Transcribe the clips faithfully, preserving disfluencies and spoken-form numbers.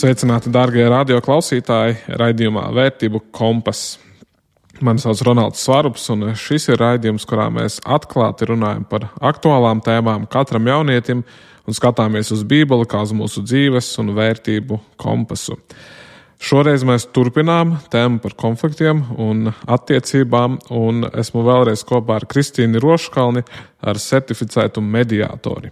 Sveicināti, dārgie radio klausītāji, raidījumā Vērtību kompas. Mani sauc Ronalds Svarups, un šis ir raidījums, kurā mēs atklāti runājam par aktuālām tēmām katram jaunietim un skatāmies uz Bībeli kā uz mūsu dzīves un vērtību kompasu. Šoreiz mēs turpinām tēmu par konfliktiem un attiecībām, un esmu vēlreiz kopā ar Kristīnu Roškalni, ar certificētu mediātori.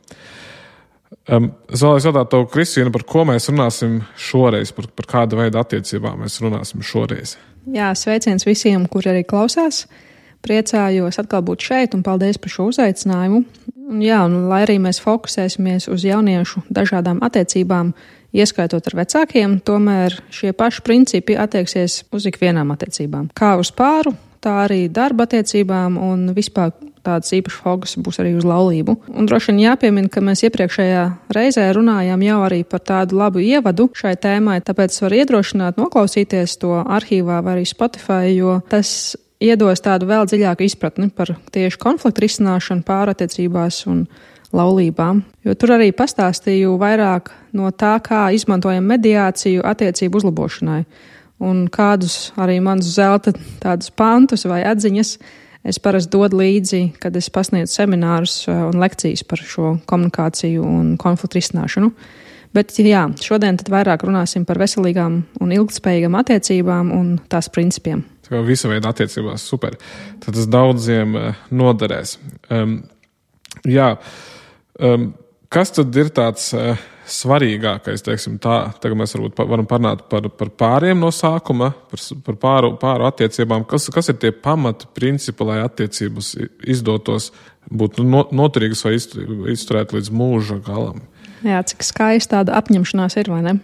Um, es vēlēs jautāt tev, Kristīna, par ko mēs runāsim šoreiz, par, par kādu veidu attiecībām mēs runāsim šoreiz. Jā, sveiciens visiem, kuri arī klausās. Priecājos atkal būt šeit un paldies par šo uzaicinājumu. Un jā, un lai arī mēs fokusēsimies uz jauniešu dažādām attiecībām, ieskaitot ar vecākiem, tomēr šie paši principi attieksies uz ikvienām attiecībām. Kā uz pāru, tā arī darba attiecībām un vispār tāds īpašs fokus būs arī uz laulību. Un droši vien jāpiemina, ka mēs iepriekšējā reizē runājām jau arī par tādu labu ievadu šai tēmai, tāpēc var iedrošināt noklausīties to arhīvā vai arī Spotify, jo tas iedos tādu vēl dziļāku izpratni par tieši konfliktu risināšanu pārattiecībās un laulībām. Jo tur arī pastāstīju vairāk no tā, kā izmantojam mediāciju attiecību uzlabošanai un kādus arī manus zelta tādus pantus vai atziņas es parasti dodu līdzi, kad es pasniedzu seminārus un lekcijas par šo komunikāciju un konfliktu risināšanu. Bet jā, šodien tad vairāk runāsim par veselīgām un ilgtspējīgām attiecībām un tās principiem. Tā kā visa veida attiecībās, super. Tad tas daudziem noderēs. Um, jā, um, kas tad ir tāds uh, svarīgākais, teiksim tā, tagad mēs varbūt varam parunāt par, par pāriem no sākuma, par, par pāru, pāru attiecībām. Kas, kas ir tie pamati principi, lai attiecības izdotos būt noturīgas vai izturēt līdz mūža galam? Jā, cik skaisti tāda apņemšanās ir, vai ne?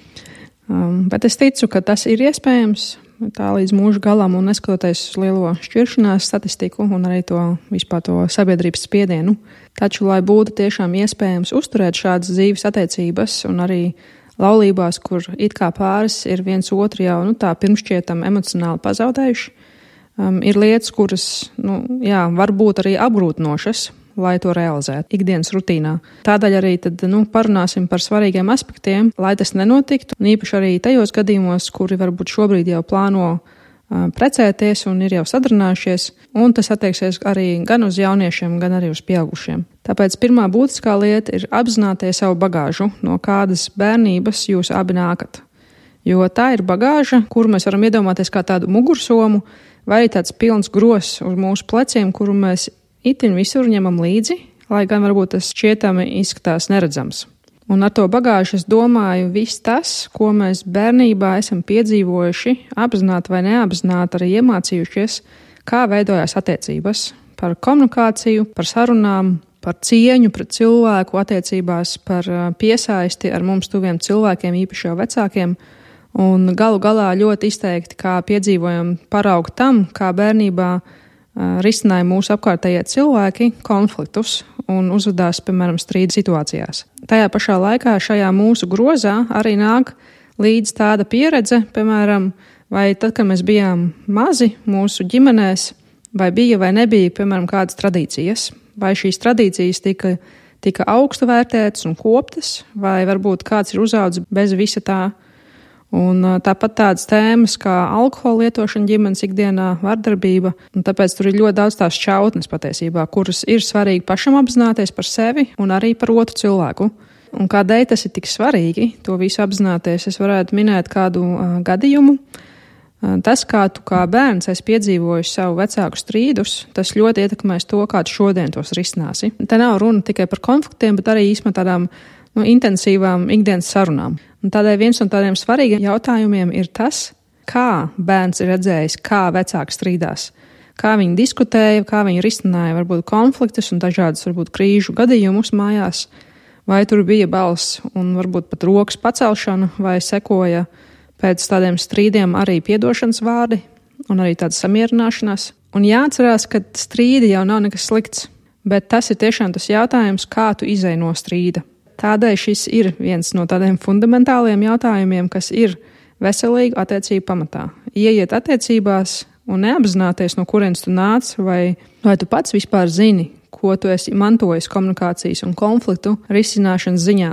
Um, bet es ticu, ka tas ir iespējams tā līdz mūža galam un neskatoties uz lielo šķiršanās statistiku un arī to vispār to sabiedrības spiedienu. Taču, lai būtu tiešām iespējams uzturēt šādas dzīves attiecības un arī laulībās, kur it kā pāris ir viens otru jau nu, tā pirmšķietam emocionāli pazaudējuši, um, ir lietas, kuras nu, jā, var būt arī apgrūtinošas, lai to realizētu ikdienas rutīnā. Tādēļ arī tad, nu, parunāsim par svarīgiem aspektiem, lai tas nenotiktu, un īpaši arī tajos gadījumos, kuri varbūt šobrīd jau plāno uh, precēties un ir jau sadarinājušies, un tas attieksies arī gan uz jauniešiem, gan arī uz pieaugušiem. Tāpēc pirmā būtiskā lieta ir apzināties savu bagāžu, no kādas bērnības jūs abi nākat. Jo tā ir bagāža, kuru mēs varam iedomāties kā tādu mugursomu, vai tāds pilns gros uz mūsu pleciem, kuru mēs itin visur ņemam līdzi, lai gan varbūt tas šķietami izskatās neredzams. Un ar to bagāžu es domāju viss tas, ko mēs bērnībā esam piedzīvojuši, apzināti vai neapzināti arī iemācījušies, kā veidojās attiecības, par komunikāciju, par sarunām, par cieņu pret cilvēku attiecībās, par piesaisti ar mums tuviem cilvēkiem, īpaši jau vecākiem, un galu galā ļoti izteikti, kā piedzīvojam paraugu tam, kā bērnībā risināja mūsu apkārtējie cilvēki konfliktus un uzvedās, piemēram, strīda situācijās. Tajā pašā laikā šajā mūsu grozā arī nāk līdz tāda pieredze, piemēram, vai tad, kad mēs bijām mazi mūsu ģimenēs, vai bija vai nebija, piemēram, kādas tradīcijas, vai šīs tradīcijas tika, tika augstu vērtētas un koptas, vai varbūt kāds ir uzaudzis bez visa tā. Un tāpat tādas tēmas kā alkohola lietošana ģimenes ikdienā, vardarbība, un tāpēc tur ir ļoti daudz tās šķautnes patiesībā, kuras ir svarīgi pašam apzināties par sevi un arī par otru cilvēku. Un kādēļ tas ir tik svarīgi, to visu apzināties, es varētu minēt kādu uh, gadījumu. Uh, tas, kā tu kā bērns esi piedzīvojis savu vecāku strīdus, tas ļoti ietekmēs to, kā tu šodien tos risināsi. Te nav runa tikai par konfliktiem, bet arī īstenībā tādām nu, intensīvām ikdienas sarunām. Un tādēļ viens no tādiem svarīgiem jautājumiem ir tas, kā bērns ir redzējis, kā vecāki strīdās, kā viņi diskutēja, kā viņi risināja varbūt konfliktus un dažādas varbūt krīžu gadījumus mājās, vai tur bija balss un varbūt pat rokas pacelšana, vai sekoja pēc tādiem strīdiem arī piedošanas vārdi un arī tāda samierināšanās. Un jāatcerās, ka strīdi jau nav nekas slikts, bet tas ir tiešām tas jautājums, kā tu izej no strīda. Tādēļ šis ir viens no tādiem fundamentāliem jautājumiem, kas ir veselīgu attiecību pamatā. Ieiet attiecībās un neapzināties, no kurienes tu nāc, vai, vai tu pats vispār zini, ko tu esi mantojis komunikācijas un konfliktu risināšanas ziņā.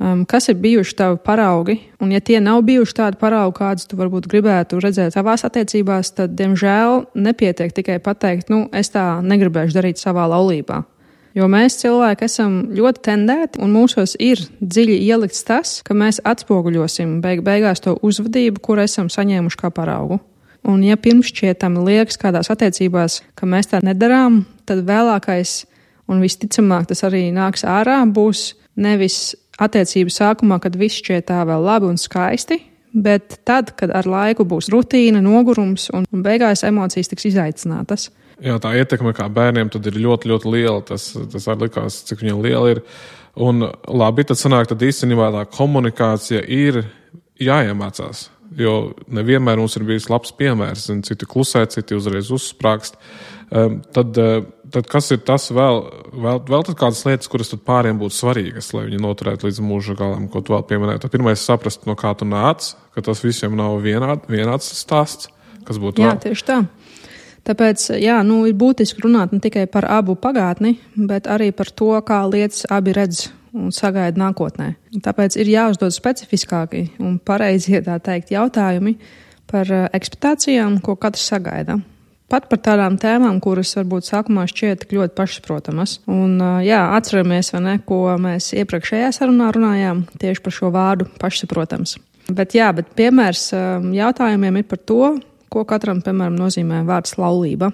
Um, kas ir bijuši tavi paraugi, un ja tie nav bijuši tādi paraugi, kādus tu varbūt gribētu redzēt savās attiecībās, tad, diemžēl, nepietiek tikai pateikt, nu, es tā negribēšu darīt savā laulībā. Jo mēs cilvēki esam ļoti tendēti, un mūsos ir dziļi ielikts tas, ka mēs atspoguļosim beig beigās to uzvedību, kur esam saņēmuši kā paraugu. Un ja pirmšķietami liekas kādās attiecībās, ka mēs tā nedarām, tad vēlākais, un visticamāk tas arī nāks ārā, būs nevis attiecību sākumā, kad viss šķiet tā vēl labi un skaisti, bet tad, kad ar laiku būs rutīna, nogurums un beigās emocijas tiks izaicinātas. Jā, tā ietekme kā bērniem tad ir ļoti, ļoti liela. Tas, tas arī likās, cik viņiem liela ir. Un labi, tad sanāk, tad īstenībā tā komunikācija ir jāiemācās. Jo nevienmēr mums ir bijis labs piemērs, un citi klusē, citi uzreiz uzsprāgst. Um, tad, uh, tad kas ir tas vēl, vēl, vēl tad kādas lietas, kuras tad pāriem būtu svarīgas, lai viņi noturētu līdz mūža galam, ko tu vēl pieminēji? Tad pirmais saprast, no kā tu nāc, ka tas visiem nav vienād, vienāds stāsts, kas būtu jā, vēl. Jā, tieši tā. Tāpēc, jā, nu, ir būtiski runāt ne tikai par abu pagātni, bet arī par to, kā lietas abi redz un sagaida nākotnē. Tāpēc ir jāuzdod specifiskāki un pareizi, tā teikt, jautājumi par ekspektācijām, ko katrs sagaida. Pat par tādām tēmām, kuras varbūt sākumā šķiet tik ļoti pašsaprotamas. Un jā, atceramies, vai ne, ko mēs iepriekšējā sarunā runājām tieši par šo vārdu pašsaprotams. Bet jā, bet piemērs jautājumiem ir par to, ko katram, piemēram, nozīmē vārds laulība.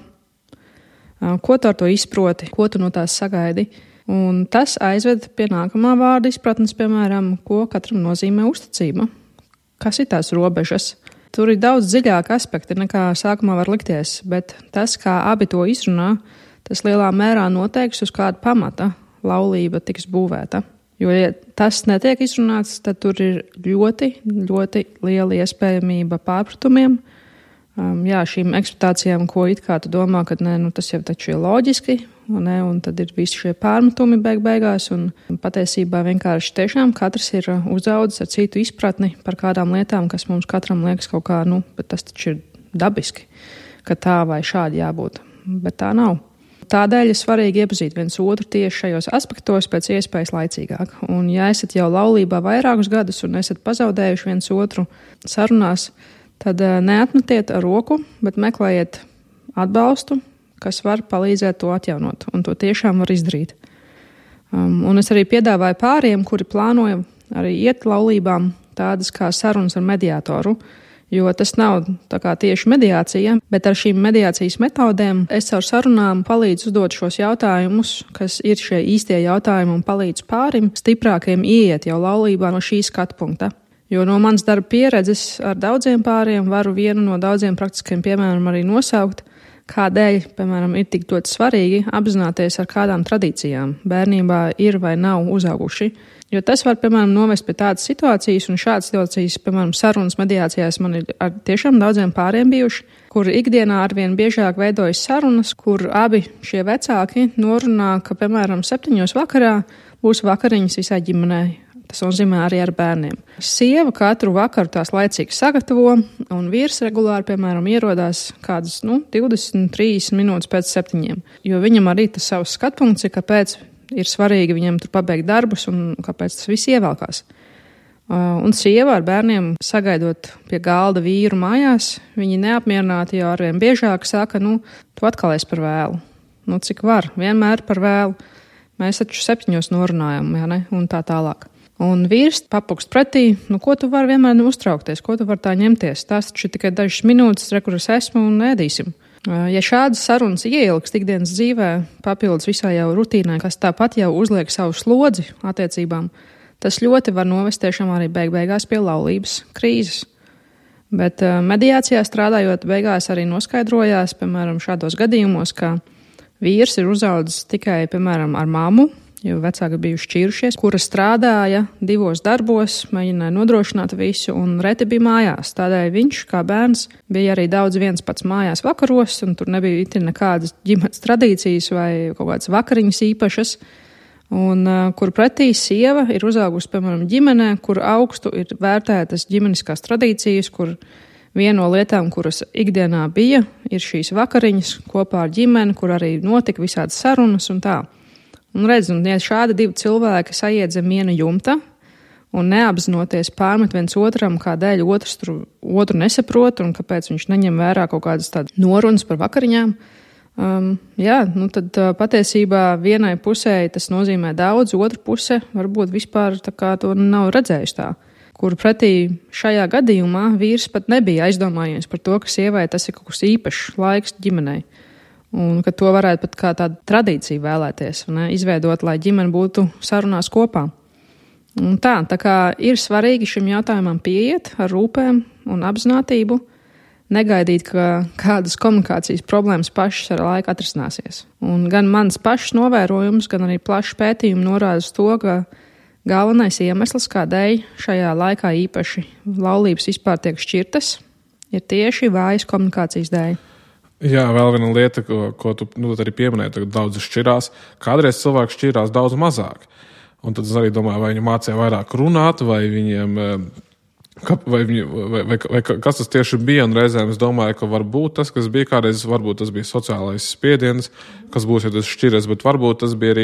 Ko tu ar to izproti, ko tu no tās sagaidi. Un tas aizved pie nākamā vārda izpratnes, piemēram, ko katram nozīmē uzticība. Kas ir tās robežas? Tur ir daudz dziļāki aspekti, nekā sākumā var likties, bet tas, kā abi to izrunā, tas lielā mērā noteiks, uz kāda pamata laulība tiks būvēta. Jo, ja tas netiek izrunāts, tad tur ir ļoti, ļoti liela iespējamība pārpratumiem. Um, jā, šīm ekspektācijām, ko it kā tu domā, ka nē, nu, tas jau taču ir loģiski, ne, un tad ir visi šie pārmetumi beig beigās, un patiesībā vienkārši tiešām katrs ir uzaudzis ar citu izpratni par kādām lietām, kas mums katram liekas kaut kā, nu, bet tas taču ir dabiski, ka tā vai šādi jābūt, bet tā nav. Tādēļ ir svarīgi iepazīt viens otru tieši šajos aspektos pēc iespējas laicīgāk. Un ja esat jau laulībā vairākus gadus un esat pazaudējuši viens otru sarunās, tad neatmetiet ar roku, bet meklējiet atbalstu, kas var palīdzēt to atjaunot, un to tiešām var izdarīt. Um, un es arī piedāvāju pāriem, kuri plānoja arī iet laulībām, tādas kā sarunas ar mediātoru, jo tas nav tā kā tieši mediācija, bet ar šīm mediācijas metodēm es ar sarunām palīdzu uzdot šos jautājumus, kas ir šie īstie jautājumi, un palīdzu pārim stiprākiem ieiet jau laulībā no šī skatu punkta. Jo no manas darba pieredzes ar daudziem pāriem varu vienu no daudziem praktiskiem piemēram arī nosaukt, kādēļ, piemēram, ir tik ļoti svarīgi apzināties, ar kādām tradīcijām bērnībā ir vai nav uzauguši. Jo tas var, piemēram, novest pie tādas situācijas, un šādas situācijas, piemēram, sarunas mediācijās man ir ar tiešām daudziem pāriem bijuši, kur ikdienā arvien biežāk veidojas sarunas, kur abi šie vecāki norunā, ka, piemēram, septiņos vakarā būs vakariņas visai ģimenei. Tas nozīmē arī ar bērniem. Sieva katru vakaru tās laicīgi sagatavo, un vīrs regulāri, piemēram, ierodās kādas, nu, divdesmit trīs minūtes pēc septiņiem. Jo viņam arī tas savs skatpunkts ir, kāpēc ir svarīgi viņam tur pabeigt darbus un kāpēc tas viss ievelkās. Un sieva ar bērniem sagaidot pie galda vīru mājās, viņi neapmierināti jau arvien biežāk saka, nu, tu atkal esi par vēlu. Nu, cik var, vienmēr par vēlu. Mēs taču septiņos norunājam, jā, ne, un tā tālāk. Un vīrs papukst pretī, nu, ko tu vari vienmēr uztraukties, ko tu vari tā ņemties. Tās taču tikai dažas minūtes, re, kur es esmu un ēdīsim. Ja šādas sarunas ieilgst ikdienas dzīvē, papildus visā jau rutīnai, kas tāpat jau uzliek savu slodzi attiecībām, tas ļoti var novest tiešām arī beig beigās pie laulības krīzes. Bet mediācijā strādājot beigās arī noskaidrojās, piemēram, šādos gadījumos, ka vīrs ir uzaudzis tikai, piemēram, ar mammu, jo vecāki bija šķīrušies, kura strādāja divos darbos, mēģināja nodrošināt visu un reti bija mājās. Tādēļ viņš, kā bērns, bija arī daudz viens pats mājās vakaros, un tur nebija iti nekādas ģimenes tradīcijas vai kaut kādas vakariņas īpašas, un uh, kur pretī sieva ir uzaugusi, piemēram, ģimenē, kur augstu ir vērtētas ģimeniskās tradīcijas, kur viena no lietām, kuras ikdienā bija, ir šīs vakariņas kopā ar ģimeni, kur arī notika visādas sarunas un tā. Un redz, un ja šādi divi cilvēki saiet zem viena jumta un neapzinoties pārmet viens otram, kādēļ otrs tur otru nesaprot un kāpēc viņš neņem vērā kaut kādas tādas norunas par vakariņām. Um, jā, nu tad uh, patiesībā vienai pusē tas nozīmē daudz, otra puse varbūt vispār tā kā to nav redzējusi tā, kur pretī šajā gadījumā vīrs pat nebija aizdomājies par to, ka sievai tas ir kaut kas īpašs laiks ģimenei. Un ka to varētu pat kā tādu tradīciju vēlēties, ne, izveidot, lai ģimene būtu sarunās kopā. Un tā, tā kā ir svarīgi šim jautājumam pieiet ar rūpēm un apzinātību, negaidīt, ka kādas komunikācijas problēmas pašas ar laiku atrisināsies. Un gan mans pašs novērojums, gan arī plašs pētījumi norāda uz to, ka galvenais iemesls, kādēļ šajā laikā īpaši laulības vispār tiek šķirtas, ir tieši vājas komunikācijas dēļ. Jā, vēl viena lieta, ko, ko tu nu, arī pieminēji, tagad daudz šķirās. Kādreiz cilvēki šķirās daudz mazāk. Un tad es arī domāju, vai viņi mācīja vairāk runāt, vai viņiem, vai, viņi, vai, vai, vai kas tas tieši bija. Un reizēm es domāju, ka varbūt tas, kas bija kādreiz, varbūt tas bija sociālais spiediens, kas būs, ja tas šķiras, bet varbūt tas bija arī,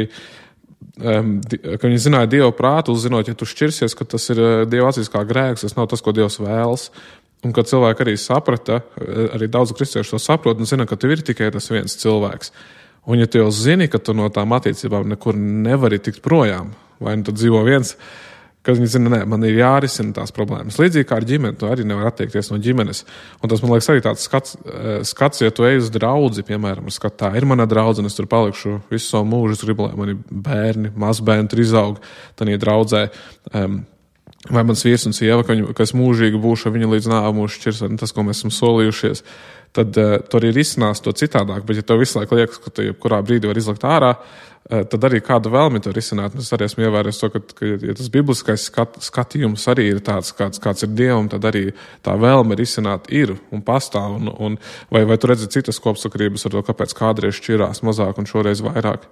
um, ka viņi zināja Dievu prātu, zinot, ja tu šķirsies, ka tas ir Dieva acīs kā grēks, tas nav tas, ko Dievs vēlas. Un kad cilvēki arī saprata, arī daudz kristiešu to saprot un zina, ka tev ir tikai tas viens cilvēks. Un ja tu jau zini, ka tu no tām attiecībām nekur nevari tikt projām, vai nu tad dzīvo viens, kad viņi zina, nē, man ir jārisina tās problēmas. Līdzīgi kā ar ģimeni, tu arī nevar attiekties no ģimenes. Un tas, man liekas, arī tāds skats, skats ja tu ej uz draudzi, piemēram, skat, tā ir mana draudzene, es tur palikšu visu savu mūžu, es gribu, lai mani bērni, mazbērni tur izaug, tad draudzē. Um, Vai mans vīrs un sieva, ka, viņu, ka es mūžīgi būšu, viņa līdz nāve mūs šķirs, vai tas, ko mēs esam solījušies, tad uh, tu arī risinās to citādāk. Bet, ja tev visu laiku liekas, ka tu jebkurā brīdī var izlikt ārā, uh, tad arī kādu vēlmi to risināt. Es arī esmu ievērojis to, ka, ka ja tas bibliskais skat, skatījums arī ir tāds, kāds, kāds ir Dievam, tad arī tā vēlme risināt ir un pastāv. Un, un, vai, vai tu redzi citas kopsakarības ar to, kāpēc kādreiz šķirās mazāk un šoreiz vairāk?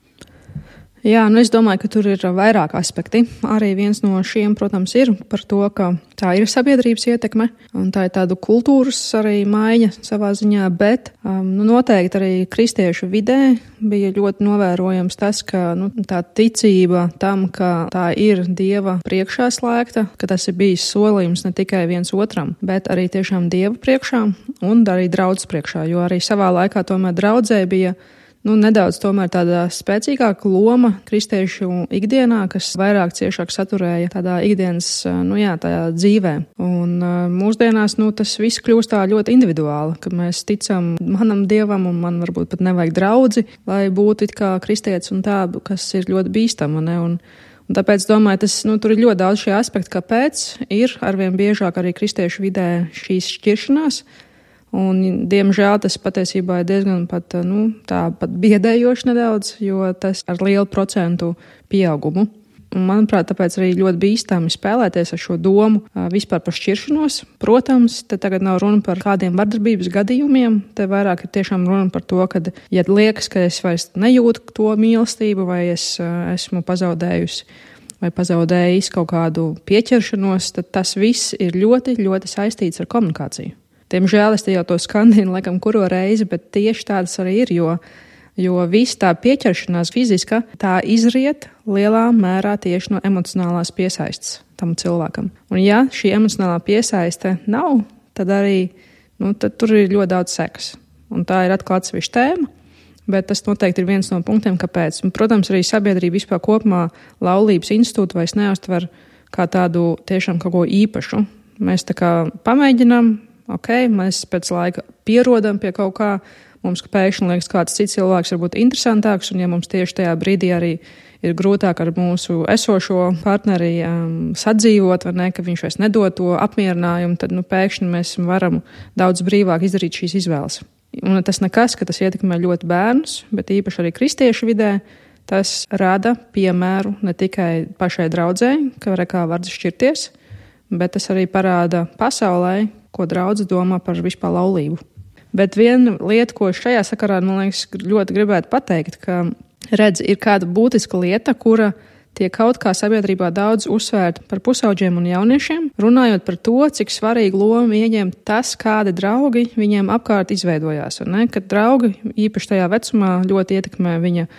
Jā, nu es domāju, ka tur ir vairāk aspekti. Arī viens no šiem, protams, ir par to, ka tā ir sabiedrības ietekme, un tā ir tādu kultūras arī maiņa savā ziņā, bet um, nu, noteikti arī kristiešu vidē bija ļoti novērojams tas, ka nu, tā ticība tam, ka tā ir Dieva priekšā slēgta, ka tas ir bijis solījums ne tikai viens otram, bet arī tiešām Dieva priekšā un arī draudzes priekšā, jo arī savā laikā tomēr draudzē bija Nu, nedaudz tomēr tāda spēcīgāka loma kristiešu ikdienā, kas vairāk ciešāk saturēja tādā ikdienas, nu jā, tādā dzīvē. Un mūsdienās, nu, tas viss kļūst tā ļoti individuāli, ka mēs ticam manam Dievam un man varbūt pat nevajag draudzi, lai būtu it kā kristietis un tā, kas ir ļoti bīstama, ne? Un, un tāpēc, domāju, tas, nu, tur ir ļoti daudz šie aspekti, kāpēc ir arvien biežāk arī kristiešu vidē šīs šķiršanās. Un, diemžēl, tas patiesībā ir diezgan pat, nu, tā pat biedējoši nedaudz, jo tas ar lielu procentu pieaugumu. Un, manuprāt, tāpēc arī ļoti bīstami spēlēties ar šo domu vispār par šķiršanos. Protams, te tagad nav runa par kādiem vardarbības gadījumiem, te vairāk ir tiešām runa par to, ka, ja liekas, ka es vairs nejūtu to mīlestību vai es esmu pazaudējusi vai pazaudējis kaut kādu pieķeršanos, tad tas viss ir ļoti, ļoti saistīts ar komunikāciju. Diemžēl es te jau to skandinu, laikam, kuro reizi, bet tieši tādas arī ir, jo, jo viss tā pieķeršanās fiziska, tā izriet lielā mērā tieši no emocionālās piesaistes tam cilvēkam. Un ja šī emocionālā piesaiste nav, tad arī, nu, tad tur ir ļoti daudz sekas. Un tā ir atkal atsevišķa tēma, bet tas noteikti ir viens no punktiem, kāpēc. Un, protams, arī sabiedrība vispār kopumā laulības institūtu vairs neuztver kā tādu tiešām kaut ko īpašu. Mēs tā kā pamēģinām, ok, mēs pēc laika pierodam pie kaut kā, mums pēkšņi liekas, kāds cits cilvēks varbūt interesantāks, un ja mums tieši tajā brīdī arī ir grūtāk ar mūsu esošo partneri um, sadzīvot, vai ne, ka viņš vairs nedod to apmierinājumu, tad nu, pēkšņi mēs varam daudz brīvāk izdarīt šīs izvēles. Un tas nekas, ka tas ietekmē ļoti bērnus, bet īpaši arī kristiešu vidē, tas rada piemēru ne tikai pašai draudzēji, ka var kā var šķirties, bet tas arī parāda pasaulē, ko draudze domā par vispār laulību. Bet viena lieta, ko šajā sakarā, man liekas, ļoti gribētu pateikt, ka, redz, ir kāda būtiska lieta, kura tiek kaut kā sabiedrībā daudz uzsvērta par pusauģiem un jauniešiem, runājot par to, cik svarīgu lomu ieņem tas, kādi draugi viņiem apkārt izveidojās. Ne? Kad draugi īpaši tajā vecumā ļoti ietekmē viņa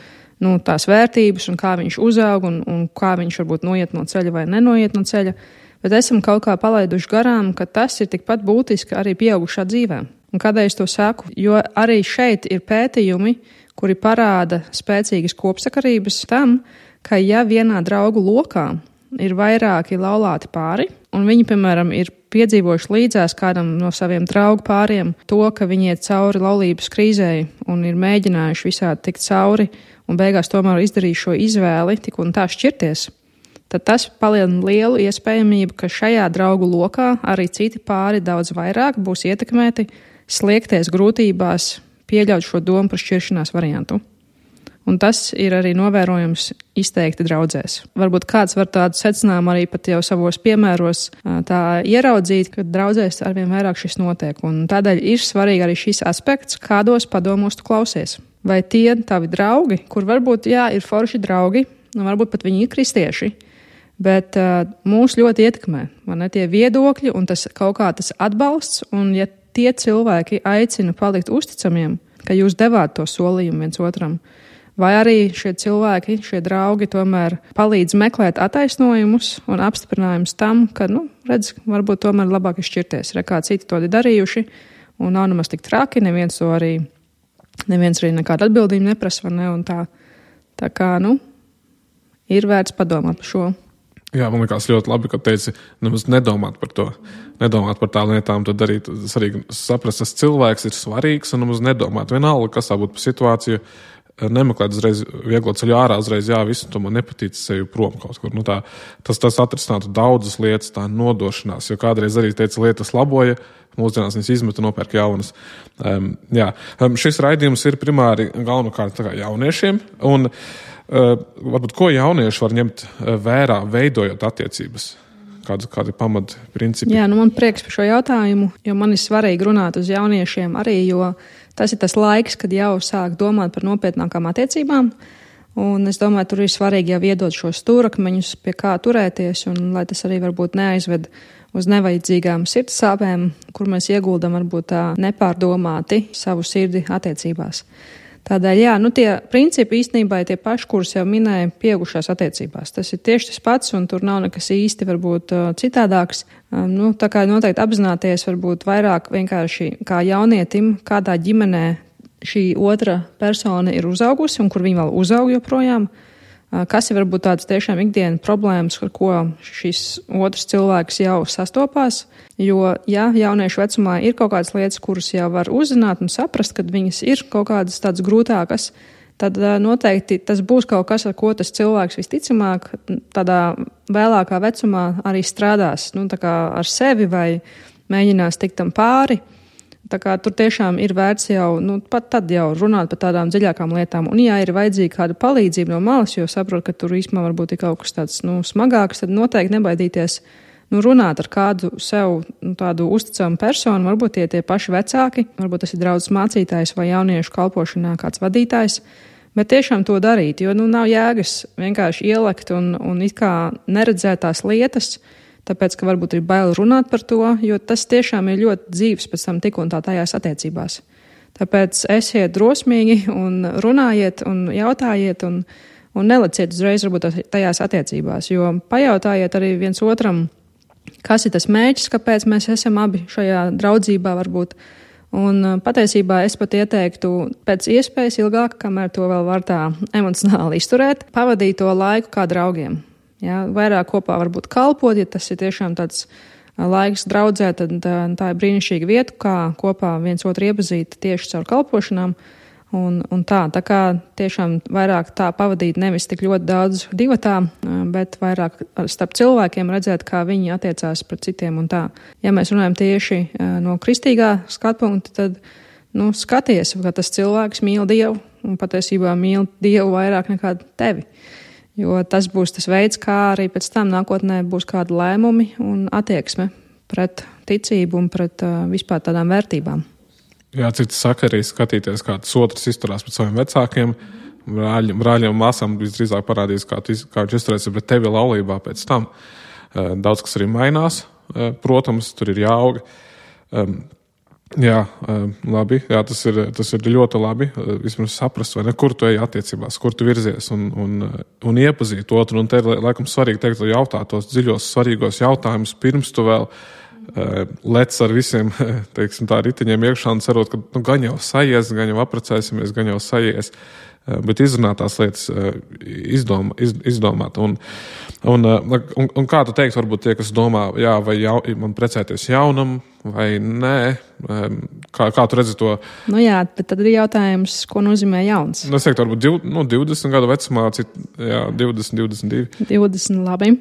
nu, tās vērtības un kā viņš uzaug un, un kā viņš varbūt noiet no ceļa vai nenoiet no ceļa, bet esam kaut kā palaiduši garām, ka tas ir tikpat būtiski arī pieaugušā dzīvē. Un kādēļ es to saku? Jo arī šeit ir pētījumi, kuri parāda spēcīgas kopsakarības tam, ka ja vienā draugu lokā ir vairāki laulāti pāri, un viņi, piemēram, ir piedzīvojuši līdzās kādam no saviem draugu pāriem to, ka viņi iet cauri laulības krīzei un ir mēģinājuši visādi tikt cauri un beigās tomēr izdarījuši šo izvēli tik un tā šķirties, tad tas palielina lielu iespējamību, ka šajā draugu lokā arī citi pāri daudz vairāk būs ietekmēti sliekties grūtībās pieļaut šo domu par šķiršanās variantu. Un tas ir arī novērojams izteikti draudzēs. Varbūt kāds var tādu secinājumu arī pat jau savos piemēros tā ieraudzīt, ka draudzēs arvien vairāk šis notiek. Un tādēļ ir svarīgi arī šis aspekts, kādos padomos tu klausies. Vai tie tavi draugi, kur varbūt, jā, ir forši draugi, un varbūt pat viņi ir kristieši, bet uh, mūs ļoti ietekmē, man ne tie viedokļi un tas kaut kā tas atbalsts, un ja tie cilvēki aicina palikt uzticamiem, ka jūs devāt to solījumu viens otram, vai arī šie cilvēki, šie draugi tomēr palīdz meklēt attaisnojumus un apstiprinājumus tam, ka, nu, redz, varbūt tomēr labāk izšķirties. Re, kā citi to ir darījuši, un nav nemaz tik traki, neviens to arī, neviens arī nekādu atbildību neprasa, ne, un tā, tā kā, nu, ir vērts padomāt par šo. Jā, man liekas ļoti labi, ka teici, nemaz nedomāt par to, nedomāt par tām lietām, tad arī svarīgi saprast, tas cilvēks ir svarīgs un nemaz nedomāt. Vienalga, kas tā būtu par situāciju, nemeklēt uzreiz vieglo ceļu ārā, uzreiz jā, visu to man nepatīc seju prom kaut kur. Nu, tā, tas, tas atrisinātu daudzas lietas, tā nodošanās, jo kādreiz arī teica lietas laboja, mūsdienās viņas izmeta nopērk jaunas. Um, jā, um, šis raidījums ir primāri galvenokārt tā kā jauniešiem, un uh, varbūt ko jaunieši var ņemt vērā, veidojot attiecības? Kādi, kādi pamat principi? Jā, nu man prieks par šo jautājumu, jo man ir svarīgi runāt uz jauniešiem arī, jo tas ir tas laiks, kad jau sāk domāt par nopietnākām attiecībām. Un es domāju, tur ir svarīgi jau iedot šos stūrakmeņus, pie kā turēties, un lai tas arī varbūt neaizved uz nevajadzīgām sirds sāpēm, kur mēs ieguldam varbūt tā nepārdomāti savu sirdi attiecībās. Tādēļ, jā, nu tie principi īstenībā ir tie paši, kurus jau minēja pieaugušās attiecībās. Tas ir tieši tas pats, un tur nav nekas īsti varbūt citādāks. Nu, tā kā noteikti apzināties varbūt vairāk vienkārši kā jaunietim, kādā ģimenē šī otra persona ir uzaugusi un kur viņa vēl uzaug joprojām. Kas ir varbūt tādas tiešām ikdienas problēmas, ar ko šis otrs cilvēks jau sastopās. Jo, ja jauniešu vecumā ir kaut kādas lietas, kuras jau var uzzināt un saprast, kad viņas ir kaut kādas tādas grūtākas, tad noteikti tas būs kaut kas, ar ko tas cilvēks visticamāk tādā vēlākā vecumā arī strādās, nu, tā kā ar sevi vai mēģinās tikt tam pāri. Tā kā tur tiešām ir vērts jau, nu, pat tad jau runāt par tādām dziļākām lietām. Un, ja ir vajadzīga kāda palīdzība no malas, jo saprot, ka tur īstenībā varbūt ir kaut kas tāds, nu, smagāks, tad noteikti nebaidīties, nu, runāt ar kādu sev, nu, tādu uzticamu personu, varbūt tie tie paši vecāki, varbūt tas ir draudzes mācītājs vai jauniešu kalpošanā kāds vadītājs, bet tiešām to darīt, jo, nu, nav jēgas vienkārši ielekt un, un it kā neredzēt tās lietas, tāpēc, ka varbūt ir bail runāt par to, jo tas tiešām ir ļoti dzīves pēc tam tik un tā tajās attiecībās. Tāpēc esiet drosmīgi un runājiet un jautājiet un, un neleciet uzreiz varbūt tajās attiecībās, jo pajautājiet arī viens otram, kas ir tas mērķis, kāpēc mēs esam abi šajā draudzībā varbūt. Un patiesībā es pat ieteiktu pēc iespējas ilgāk, kamēr to vēl var tā emocionāli izturēt, pavadīt to laiku kā draugiem. Jā, vairāk kopā varbūt kalpot, ja tas ir tiešām tāds laiks draudzē, tad tā, tā ir brīnišķīga vieta, kā kopā viens otru iepazīt tieši caur kalpošanām. Un, un tā, tā kā tiešām vairāk tā pavadīt nevis tik ļoti daudz divatā, bet vairāk starp cilvēkiem redzēt, kā viņi attiecās pret citiem un tā. Ja mēs runājam tieši no kristīgā skatpunkta, tad, nu, skaties, ka tas cilvēks mīl Dievu un patiesībā mīl Dievu vairāk nekā tevi. Jo tas būs tas veids, kā arī pēc tam nākotnē būs kādi lēmumi un attieksme pret ticību un pret uh, vispār tādām vērtībām. Jā, cits saka arī skatīties, kā tas otrs izturās pret saviem vecākiem. Brāļiem, brāļiem un māsām visdrīzāk parādīs, kā, tu, kā viņš izturēs pret tevi laulībā pēc tam. Uh, daudz kas arī mainās, uh, protams, tur ir jāauga. Um, Jā, labi. Jā, tas ir, tas ir ļoti labi. Vismaz saprast, vai ne, kur tu ej attiecībās, kur tu virzies un, un, un iepazīt otru. Un te ir laikam svarīgi teikt, lai jautā tos dziļos, svarīgos jautājumus, pirms tu vēl uh, lec ar visiem, teiksim tā, riteņiem iekšā un cerot, ka nu, gan jau sajies, gan jau aprecēsimies, gan jau sajies. Bet izrunāt tās lietas, izdoma, iz, izdomāt. Un, un, un, un kā tu teikt, varbūt tie, kas domā, jā, vai jau, man precēties jaunam, vai nē, kā, kā tu redzi to? Nu jā, bet tad ir jautājums, ko nozīmē jauns. Es teiktu, varbūt div, nu, divdesmit gadu vecumā, cit, jā, divdesmit, divdesmit divi. divdesmit, labi.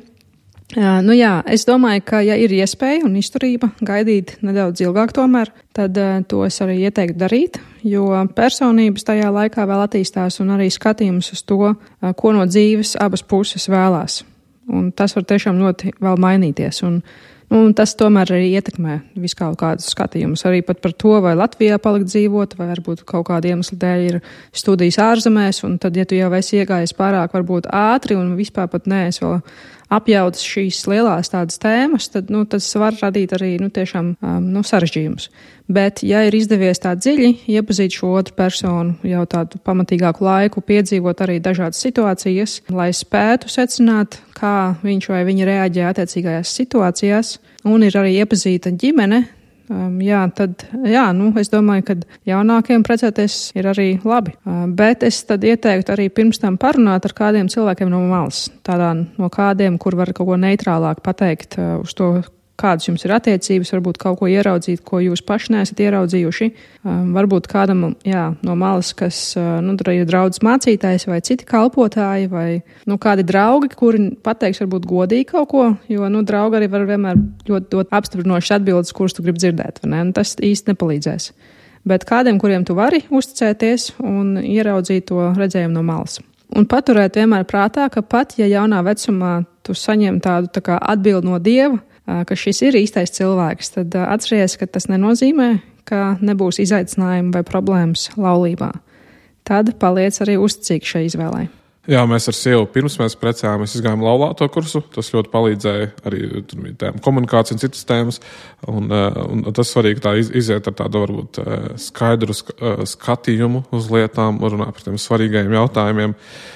Jā, nu jā, es domāju, ka ja ir iespēja un izturība gaidīt nedaudz ilgāk tomēr, tad uh, to es arī ieteiktu darīt, jo personības tajā laikā vēl attīstās un arī skatījums uz to, uh, ko no dzīves abas puses vēlās. Un tas var tiešām ļoti vēl mainīties. Un, un tas tomēr arī ietekmē visu kaut kādus skatījumus. Arī pat par to, vai Latvijā palikt dzīvot, vai varbūt kaut kāda iemesla dēļ ir studijas ārzemēs, un tad, ja tu jau esi iegājis pārāk varbūt ātri un vispār pat nē, es vēl apjautas šīs lielās tādas tēmas, tad nu, tas var radīt arī nu, tiešām um, nu, sarežģījumus. Bet, ja ir izdevies tā dziļi iepazīt šo otru personu, jau tādu pamatīgāku laiku, piedzīvot arī dažādas situācijas, lai spētu secināt, kā viņš vai viņa reaģē attiecīgajās situācijās, un ir arī iepazīta ģimene, Um, jā, tad, jā, nu, es domāju, ka jaunākiem precēties ir arī labi. Uh, bet es tad ieteiktu arī pirms tam parunāt ar kādiem cilvēkiem no malas. Tādā no kādiem, kur var kaut ko neitrālāk pateikt uh, uz to, kādas jums ir attiecības, varbūt kaut ko ieraudzīt, ko jūs paši neesat ieraudzījuši. Um, varbūt kādam, jā, no malas, kas, uh, nu, ir draudzes mācītājs vai citi kalpotāji vai, nu, kādi draugi, kuri pateiks varbūt godīgi kaut ko, jo, nu, draugi arī var vienmēr ļoti dot apstiprinošas atbildes, kuras tu gribi dzirdēt, vai ne? Un tas īsti nepalīdzēs. Bet kādiem, kuriem tu vari uzticēties un ieraudzīt to redzējumu no malas. Un paturēt vienmēr prātā, ka pat, ja jaunā vecumā tu saņem tādu tā kā atbildi no Dieva, ka šis ir īstais cilvēks, tad atceries, ka tas nenozīmē, ka nebūs izaicinājumi vai problēmas laulībā. Tad paliec arī uzticīgi šai izvēlei. Jā, mēs ar sievu pirms mēs precējāmies, izgājām laulāto kursu. Tas ļoti palīdzēja arī tur bija tēma komunikācija un citas tēmas. Un, un tas svarīgi tā iziet ar tādu varbūt skaidru skatījumu uz lietām un runāt par tiem svarīgajiem jautājumiem.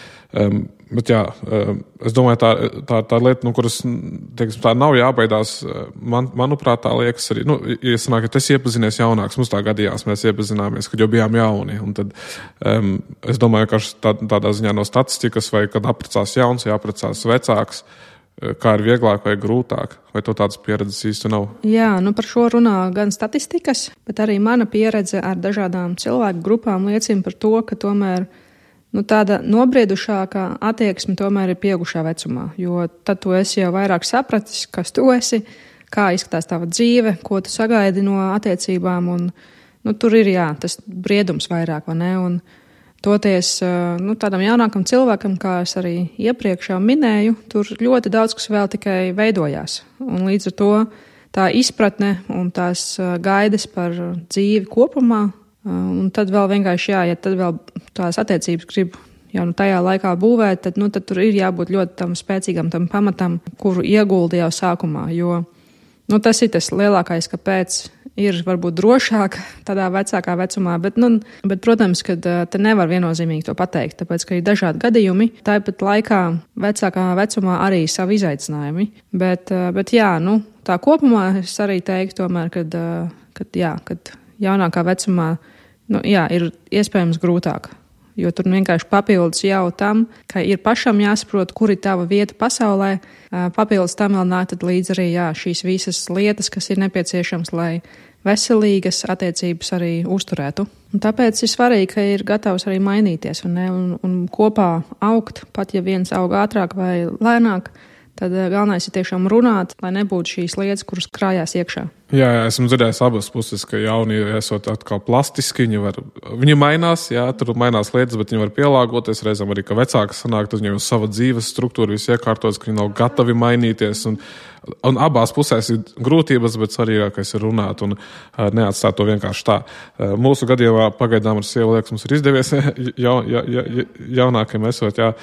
Um, bet jā, um, es domāju, tā, tā, tā lieta, no kuras, teiksim, tā nav jābaidās, man, manuprāt, tā liekas arī, nu, ja sanāk, ka es iepazinies jaunāks, mums tā gadījās, mēs iepazināmies, kad jau bijām jauni, un tad um, es domāju, ka tā, tādā ziņā no statistikas, vai kad apprecās jauns, vai apprecās vecāks, kā ir vieglāk vai grūtāk, vai to tādas pieredzes īsti nav? Jā, nu par šo runā gan statistikas, bet arī mana pieredze ar dažādām cilvēku grupām liecina par to, ka tomēr nu, tāda nobriedušākā attieksme tomēr ir pieaugušā vecumā, jo tad tu esi jau vairāk sapratis, kas tu esi, kā izskatās tava dzīve, ko tu sagaidi no attiecībām, un nu, tur ir, jā, tas briedums vairāk, vai ne, un toties nu, tādam jaunākam cilvēkam, kā es arī iepriekš jau minēju, tur ļoti daudz, kas vēl tikai veidojās, un līdz ar to tā izpratne un tās gaidas par dzīvi kopumā. Un tad vēl vienkārši jā, ja tad vēl tās attiecības grib jau nu tajā laikā būvēt, tad, nu, tad tur ir jābūt ļoti tam spēcīgam tam pamatam, kuru ieguldi jau sākumā, jo nu, tas ir tas lielākais, kāpēc ir varbūt drošāk tādā vecākā vecumā, bet, nu, bet protams, ka te nevar viennozīmīgi to pateikt, tāpēc, ka ir dažādi gadījumi, tāpat laikā vecākā vecumā arī savi izaicinājumi, bet, bet jā, nu, tā kopumā es arī teiktu tomēr, kad, kad jā, kad jaunākā vecumā nu, jā, ir iespējams grūtāk, jo tur vienkārši papildus jau tam, ka ir pašam jāsaprot, kur ir tava vieta pasaulē, papildus tam vēl nāk tad līdz arī jā, šīs visas lietas, kas ir nepieciešams, lai veselīgas attiecības arī uzturētu. Un tāpēc ir svarīgi, ka ir gatavs arī mainīties un, ne, un, un kopā augt, pat ja viens aug ātrāk vai lēnāk, tad galvenais ir tiešām runāt, lai nebūtu šīs lietas, kuras krājās iekšā. Jā, jā, esmu dzirdējis abas puses, ka jauni esot atkal plastiski, viņi var, viņi mainās, jā, tur mainās lietas, bet viņi var pielāgoties, reizēm arī, ka vecāki sanāk, tad viņiem sava dzīves struktūra viss iekārtotas, ka viņi nav gatavi mainīties, un, un abās pusēs ir grūtības, bet svarīgākais ir runāt un neatstāt to vienkārši tā. Mūsu gadījumā pagaidām ar sievu liekas mums ir izdevies ja, ja, ja, jaunākiem esot, jā,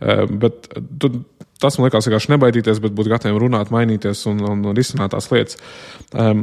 bet tu, tas man liekas vienkārši nebaidīties, bet būt gataviem runāt, mainīties un, un risināt tās lietas. Um,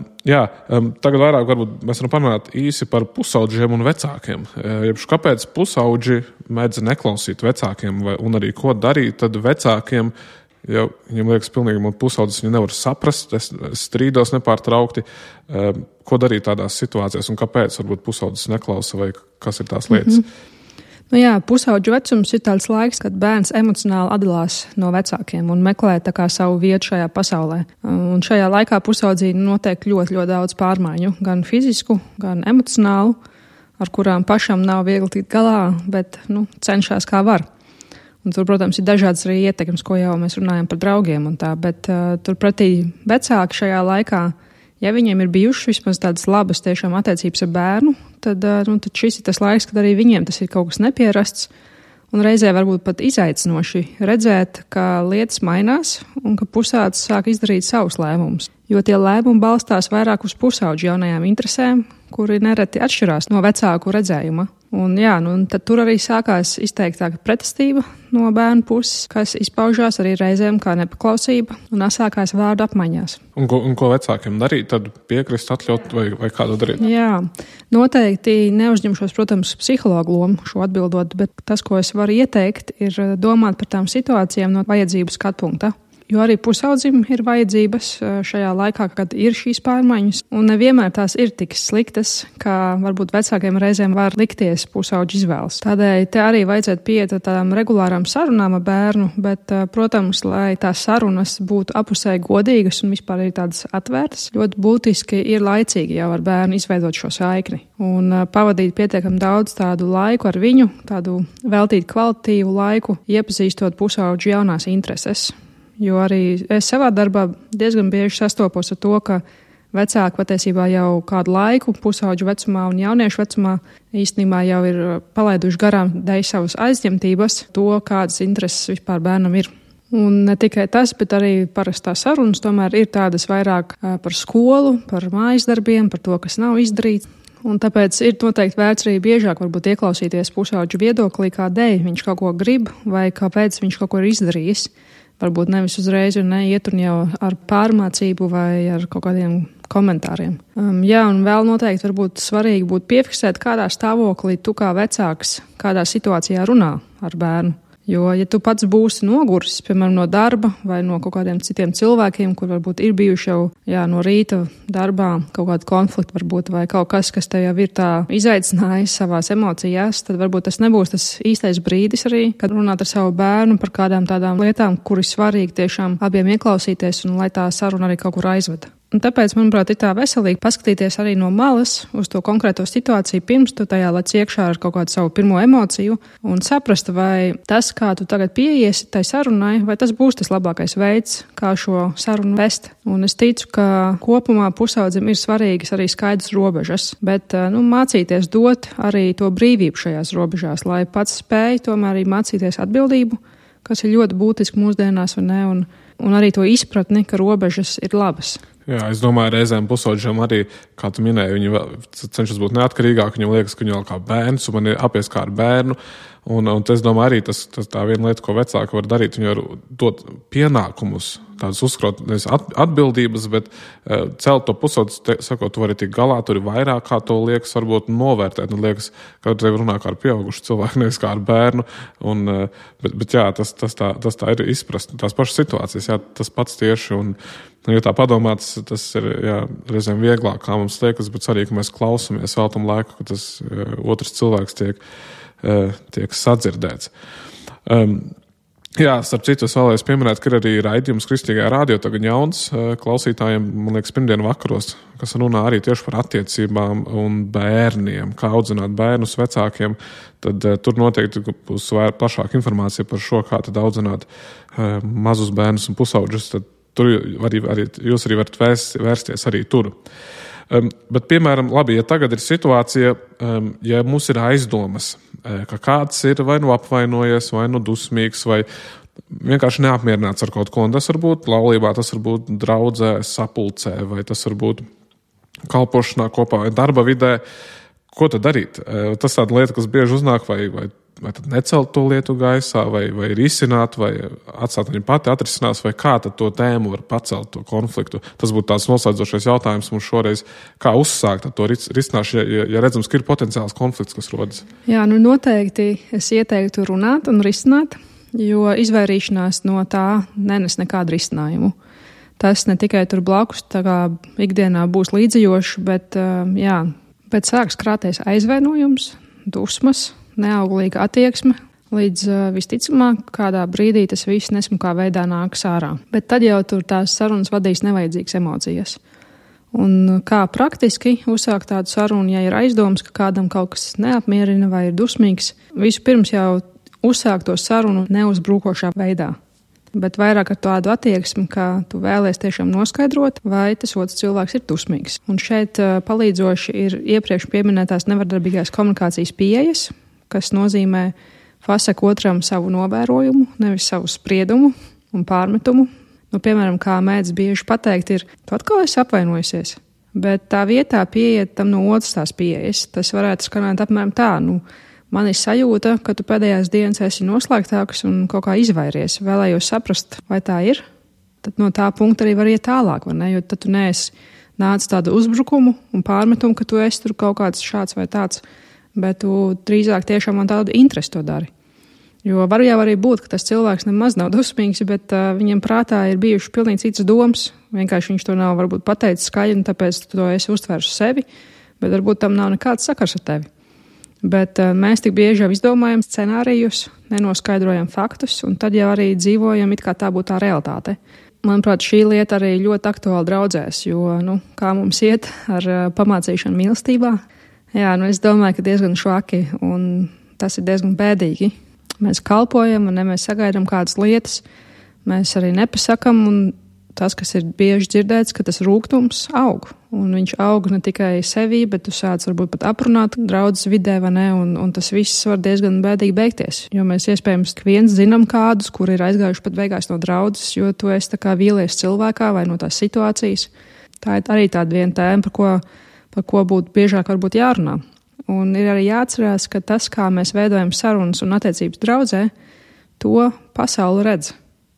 Um, jā, um, tagad vairāk varbūt mēs varam parunāt īsi par pusaudžiem un vecākiem. Uh, kāpēc pusauģi mēdz neklausīt vecākiem vai, un arī ko darīt, tad vecākiem, ja viņam liekas pilnīgi, man pusaudzis viņu nevar saprast, es, es strīdos nepārtraukti, um, ko darīt tādās situācijās un kāpēc varbūt pusaudzis neklausa vai kas ir tās lietas. Mm-hmm. Nu jā, pusauģu vecums ir tāds laiks, kad bērns emocionāli atdalās no vecākiem un meklē tā kā savu vietu šajā pasaulē. Un šajā laikā pusaudzī notiek ļoti, ļoti daudz pārmaiņu, gan fizisku, gan emocionālu, ar kurām pašam nav viegli tikt galā, bet nu, cenšas kā var. Un tur, protams, ir dažādas arī ietekmes, ko jau mēs runājam par draugiem un tā, bet uh, turpretī vecāki šajā laikā, ja viņiem ir bijušas vismaz tādas labas tiešām attiecības ar bērnu, tad, nu, tad šis ir tas laiks, kad arī viņiem tas ir kaut kas nepierasts un reizē varbūt pat izaicinoši redzēt, ka lietas mainās un ka pusaudzis sāk izdarīt savus lēmumus. Jo tie lēmumi balstās vairāk uz pusauģu jaunajām interesēm, kuri nereti atšķirās no vecāku redzējuma. Un jā, nu, un tad tur arī sākās izteiktāka pretestība no bērnu puses, kas izpaužās arī reizēm kā nepaklausība un asākās vārdu apmaiņās. Un ko, un ko vecākiem darīt? Tad piekrist, atļaut vai, vai kādu darīt? Jā, noteikti neuzņemšos, protams, psihologu lomu šo atbildot, bet tas, ko es varu ieteikt, ir domāt par tām situācijām no vajadzību skatpunkta. Jo arī pusaudzim ir vajadzības šajā laikā, kad ir šīs pārmaiņas, un nevienmēr tās ir tik sliktas, kā varbūt vecākiem reizēm var likties pusauģu izvēles. Tādēļ te arī vajadzētu pieiet tādām regulārām sarunām ar bērnu, bet, protams, lai tās sarunas būtu apusēji godīgas un vispār arī tādas atvērtas, ļoti būtiski ir laicīgi jau ar bērnu izveidot šo saikni un pavadīt pietiekami daudz tādu laiku ar viņu, tādu veltīt kvalitatīvu laiku, iepazīstot pusauģu jaunās intereses. Jo arī es savā darbā diezgan bieži sastopos ar to, ka vecāki patiesībā jau kādu laiku pusauģu vecumā un jauniešu vecumā īstenībā jau ir palaiduši garām dēļ savas aizņemtības to, kādas intereses vispār bērnam ir. Un ne tikai tas, bet arī parastās sarunas tomēr ir tādas vairāk par skolu, par mājas darbiem, par to, kas nav izdarīts. Un tāpēc ir noteikti vērts arī biežāk varbūt ieklausīties pusauģu viedoklī, kādēļ viņš kaut ko grib vai kāpēc viņš kaut ko ir izdarījis. Varbūt nevis uzreiz un neiet un jau ar pārmācību vai ar kaut kādiem komentāriem. Um, jā, un vēl noteikti varbūt svarīgi būtu piefiksēt, kādā stāvoklī tu kā vecāks, kādā situācijā runā ar bērnu. Jo, ja tu pats būsi noguris, piemēram, no darba vai no kaut kādiem citiem cilvēkiem, kur varbūt ir bijuši jau jā, no rīta darbā kaut kāda konflikta varbūt vai kaut kas, kas te jau ir tā izaicinājis savās emocijās, tad varbūt tas nebūs tas īstais brīdis arī, kad runāt ar savu bērnu par kādām tādām lietām, kuri svarīgi tiešām abiem ieklausīties un lai tā saruna arī kaut kur aizveda. Un tāpēc, manuprāt, ir tā veselīgi paskatīties arī no malas uz to konkrēto situāciju pirms tu tajā lec iekšā ar kaut kādu savu pirmo emociju un saprast, vai tas, kā tu tagad pieiesi tai sarunai, vai tas būs tas labākais veids, kā šo sarunu vest. Un es ticu, ka kopumā pusaudzim ir svarīgas arī skaidrs robežas, bet nu, mācīties dot arī to brīvību šajās robežās, lai pats spēj tomēr arī mācīties atbildību, kas ir ļoti būtiski mūsdienās, vai ne, un, un arī to izpratni, ka robežas ir labas. Jā, es domāju, reizēm pusauģiem arī, kā tu minēji, viņi cenšas būt neatkarīgāki, viņam liekas, ka viņi vēl kā bērns, un man ir apies kā ar bērnu, un, un es domāju arī, tas, tas tā viena lieta, ko vecāki var darīt, viņi var dot pienākumus, tādas uzkrot, nevis atbildības, bet uh, celt to pusaudzi, sakot, tu vari tik galā, tur ir vairāk, kā to liekas, varbūt novērtēt, un liekas, ka tev runā kā ar pieaugušu cilvēku, nevis kā ar bērnu, un, uh, bet, bet jā, tas, tas, tā, tas tā ir izprast, tās pašas situācijas, jā, tas pats tieši, un, ja tā padomāts, tas ir, jā, reizēm vieglāk, kā mums liekas, bet arī, ka mēs klausamies, veltam laiku, ka tas uh, otrs cilvēks tiek, uh, tiek sadzirdēts. Um, Jā, starp citu, es vēlējos pieminēt, ka ir arī raidījums Kristīgajā radio tagad jauns klausītājiem, man liekas, pirmdienu vakaros, kas runā arī tieši par attiecībām un bērniem, kā audzināt bērnus vecākiem, tad uh, tur noteikti būs plašāka informācija par šo, kā tad audzināt uh, mazus bērnus un pusauģus, tad tur arī, arī, jūs arī varat vērs, vērsties arī tur. Um, bet, piemēram, labi, ja tagad ir situācija, um, ja mums ir aizdomas, ka kāds ir vai nu apvainojies, vai nu dusmīgs, vai vienkārši neapmierināts ar kaut ko, un tas var būt laulībā, tas var būt draudzē, sapulcē, vai tas var būt kalpošanā kopā vai darba vidē, ko tad darīt? Tas tāda lieta, kas bieži uznāk, vai, vai vai tad necelt to lietu gaisā, vai, vai risināt, vai atstāt viņu pati atrisinās, vai kā tad to tēmu var pacelt, to konfliktu. Tas būtu tāds noslēdzošais jautājums mums šoreiz, kā uzsākt to risināšanu, ja, ja redzams, ka ir potenciāls konflikts, kas rodas. Jā, nu noteikti es ieteiktu runāt un risināt, jo izvairīšanās no tā nenes nekādu risinājumu. Tas ne tikai tur blakus tā kā ikdienā būs līdzējoši, bet jā, pēc sāks krāties aizvainojums, dusmas, neauglīga attieksme, līdz visticamāk kādā brīdī tas viss nesmukā veidā nāks ārā. Bet tad jau tur tās sarunas vadīs nevajadzīgas emocijas. Un kā praktiski uzsākt tādu sarunu, ja ir aizdoms, ka kādam kaut kas neapmierina vai ir dusmīgs, vispirms jau uzsākt to sarunu neuzbrukošā veidā, bet vairāk ar tādu attieksmi, ka tu vēlies tiešām noskaidrot, vai tas otrs cilvēks ir dusmīgs. Un šeit palīdzoši ir iepriekš pieminētās nevardarbīgās komunikācijas pieejas, kas nozīmē pasaka otram savu novērojumu, nevis savu spriedumu un pārmetumu. Nu, piemēram, kā mēdz bieži pateikt, ir, tu atkal esi apvainojusies, bet tā vietā pieiet tam no otras tās pieejas. Tas varētu skanēt apmēram tā, nu, man ir sajūta, ka tu pēdējās dienas esi noslēgtāks un kaut kā izvairies. Vēlējos saprast, vai tā ir. Tad no tā punkta arī var iet tālāk, vai ne? Jo tad tu neesi nāc tādu uzbrukumu un pārmetumu, ka tu esi tur kaut kāds šāds vai tāds, bet tu drīzāk tiešām man tādu interesi to dari. Jo var jau arī būt, ka tas cilvēks nemaz nav dusmīgs, bet uh, viņam prātā ir bijuši pilnīgi citas domas. Vienkārši viņš to nav varbūt pateicis skaļi, un tāpēc tu to esi uztvērs sevi, bet varbūt tam nav nekāds sakars ar tevi. Bet uh, mēs tik bieži jau izdomājam scenārijus, nenoskaidrojam faktus, un tad jau arī dzīvojam, it kā tā būtu tā realitāte. Manuprāt, šī lieta arī ļoti aktuāli draudzēs, jo, nu, kā mums iet ar uh, pamācīšanu mīlestībā, jā, nu, es domāju, ka diezgan švaki, un tas ir diezgan bēdīgi. Mēs kalpojam, un ne mēs sagaidām kādas lietas, mēs arī nepasakam, un tas, kas ir bieži dzirdēts, ka tas rūgtums aug. Un viņš aug ne tikai sevī, bet tu sāc varbūt pat aprunāt draudzes vidē, vai ne, un, un tas viss var diezgan bēdīgi beigties. Jo mēs iespējams viens zinām kādus, kuri ir aizgājuši pat beigās no draudzes, jo tu esi tā kā vīlies cilvēkā vai no tās situācijas. Tā ir arī tāda viena tēma, par ko, par ko būtu biežāk varbūt jārunā. Un ir arī jāatcerās, ka tas, kā mēs veidojam sarunas un attiecības draudzē, to pasauli redz.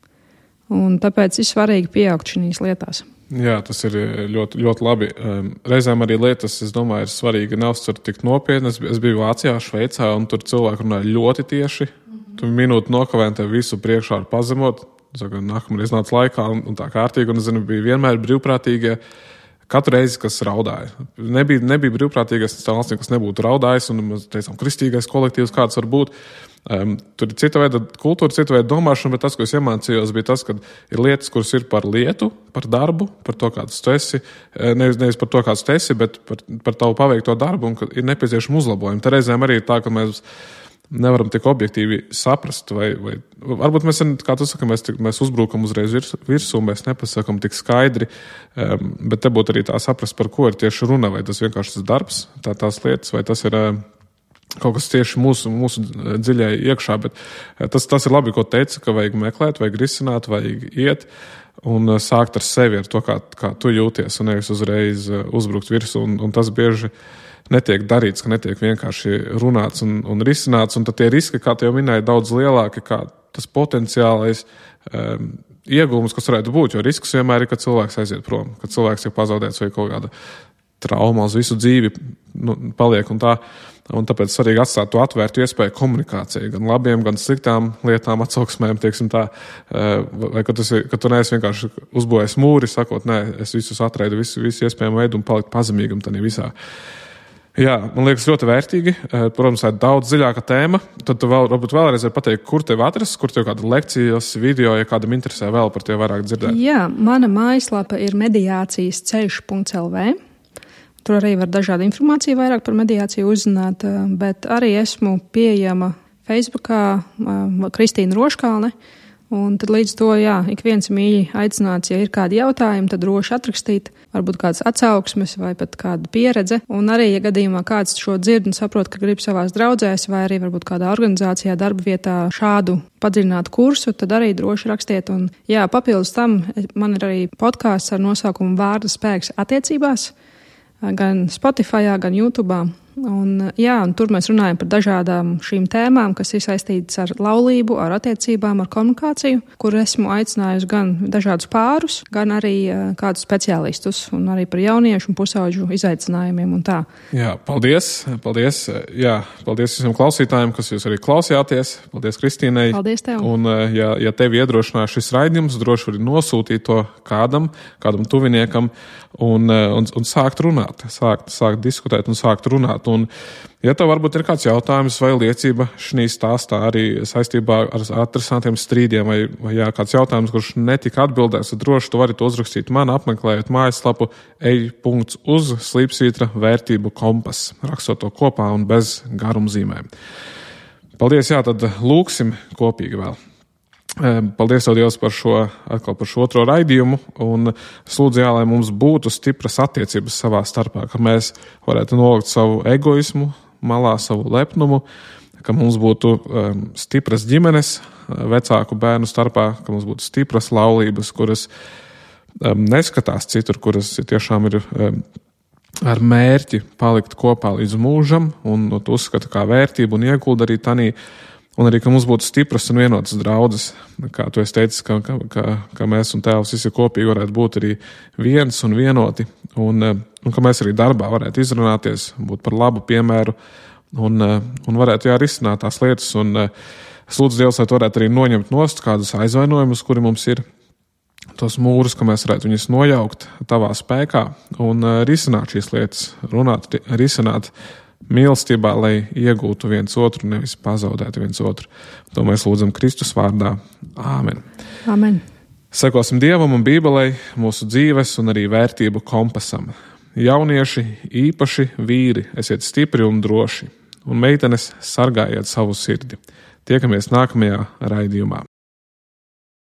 Un tāpēc ir svarīgi pieaugt šīs lietās. Jā, tas ir ļoti, ļoti labi. Reizēm arī lietas, es domāju, ir svarīgi neuztvert tik nopietni. Es biju Vācijā, Šveicā, un tur cilvēki runāja ļoti tieši. Mm-hmm. Tu minūti nokavēji, tev visu priekšā ar pazemot. Saka, nākamreiz nāc laikā un, un tā kārtīgi. Un es zinu, bija vienmēr brīvprātīgie. Katru reizi, kas raudāja. Nebija, nebija brīvprātīgais valsts, kas nebūtu raudājis, un mēs teicām, kristīgais kolektīvs kāds var būt. Um, tur ir cita veida kultūra, cita veida domāšana, bet tas, ko es iemācījos, bija tas, ka ir lietas, kuras ir par lietu, par darbu, par to, kāds tu esi, nevis, nevis par to, kāds tu esi, bet par, par tavu paveikto darbu, un ka ir nepieciešama uzlabojuma. Te reizēm arī ir tā, ka mēs nevaram tik objektīvi saprast, vai, vai varbūt mēs, kā tu saka, mēs, mēs uzbrukam uzreiz virs, virsū, mēs nepasakam tik skaidri, um, bet te būtu arī tā saprast, par ko ir tieši runa, vai tas vienkārši tas darbs, tā tās lietas, vai tas ir uh, kaut kas tieši mūsu, mūsu dziļai iekšā, bet tas, tas ir labi, ko teica, ka vajag meklēt, vajag risināt, vajag iet un sākt ar sevi, ar to, kā, kā tu jūties, un nevis uzreiz uzbrukt virsū, un, un tas bieži netiek darīts, ka netiek vienkārši runāts un, un risināts, un tad tie riski, kā te jau minēja, daudz lielāki, kā tas potenciālais um, iegūmus, kas varētu būt, jo risks vienmēr ir, ka cilvēks aiziet prom, ka cilvēks ir pazaudēts vai kaut kāda trauma uz visu dzīvi nu, paliek un tā. Un tāpēc svarīgi atstāt to atvērtu iespēju komunikācijai, gan labiem, gan sliktām lietām, atsauksmēm, teiksim tā, vai ka, tas, ka tu neesi vienkārši uzbūvējis mūri, sakot, nē, es visus atraidu, visu, visu iespējamo veidu un palikt pazemīgam tādā visā. Jā, man liekas ļoti vērtīgi, protams, tā ir daudz dziļāka tēma, tad tu vēl, varbūt vēlreiz var pateikt, kur tev atrast, kur tev kāda lekcijas, video, ja kādam interesē vēl par tevi vairāk dzirdēt. Jā, mana mājaslapa ir mediācijas ceļš punkts el vē. Tur arī var dažādu informāciju vairāk par mediāciju uzzināt, bet arī esmu pieejama Facebookā Kristīna Roškalne, un tad līdz to, jā, ik viens mīļi aicināts, ja ir kādi jautājumi, tad droši atrakstīt, varbūt kāds atsauksmes vai pat kāda pieredze, un arī, ja gadījumā kāds šo dzird un saprot, ka grib savās draudzēs vai arī varbūt kādā organizācijā, darba vietā šādu padziļinātu kursu, tad arī droši rakstiet, un jā, papildus tam man ir arī podkāsts ar nosaukumu Vārda spēks attiecībās, gan Spotifyā, gan YouTube'ā. Un, jā, un tur mēs runājam par dažādām šīm tēmām, kas ir saistītas ar laulību, ar attiecībām, ar komunikāciju, kur esmu aicinājusi gan dažādus pārus, gan arī uh, kādus speciālistus, un arī par jauniešu un pusauģu izaicinājumiem un tā. Jā, paldies, paldies, jā, paldies visiem klausītājiem, kas jūs arī klausījāties. Paldies Kristīnai. Paldies tev. Un, ja, ja tevi iedrošināja šis raidījums, droši vari nosūtīt to kādam, kādam tuviniekam un, un, un sākt runāt, sākt, sākt diskutēt un sākt runāt. Un, ja tev varbūt ir kāds jautājums vai liecība šī stāstā arī saistībā ar atrisinātiem strīdiem vai, vai jā, kāds jautājums, kurš netika atbildēts, tad droši tu vari to uzrakstīt man, apmeklējot mājaslapu ej punkts uz slīpsvītra vērtību kompas, rakstot to kopā un bez garumzīmēm. Paldies, jā, tad lūksim kopīgi vēl. Paldies tev, Dievs, par šo, atkal par šo otro raidījumu, un es lūdzu, jā, lai mums būtu stipras attiecības savā starpā, ka mēs varētu nolikt savu egoismu malā, savu lepnumu, ka mums būtu um, stipras ģimenes vecāku bērnu starpā, ka mums būtu stipras laulības, kuras um, neskatās citur, kuras tiešām ir um, ar mērķi palikt kopā līdz mūžam, un no to uzskata kā vērtību un iegulda arī tanī. Un arī, ka mums būtu stipras un vienotas draudzes, kā tu esi teicis, ka, ka, ka mēs un tēvs visi kopīgi varētu būt arī viens un vienoti, un, un ka mēs arī darbā varētu izrunāties, būt par labu piemēru, un, un varētu jā, risināt tās lietas. Un es lūdzu Dievs, lai tu varētu arī noņemt nost kādus aizvainojumus, kuri mums ir, tos mūrus, ka mēs varētu viņus nojaukt tavā spēkā un risināt šīs lietas, runāt, risināt mīlestībā, lai iegūtu viens otru, nevis pazaudētu viens otru. To mēs lūdzam Kristus vārdā. Āmen. Āmen. Sekosim Dievam un Bībelei, mūsu dzīves un arī vērtību kompasam. Jaunieši, īpaši vīri, esiet stipri un droši, un meitenes sargājiet savu sirdi. Tiekamies nākamajā raidījumā.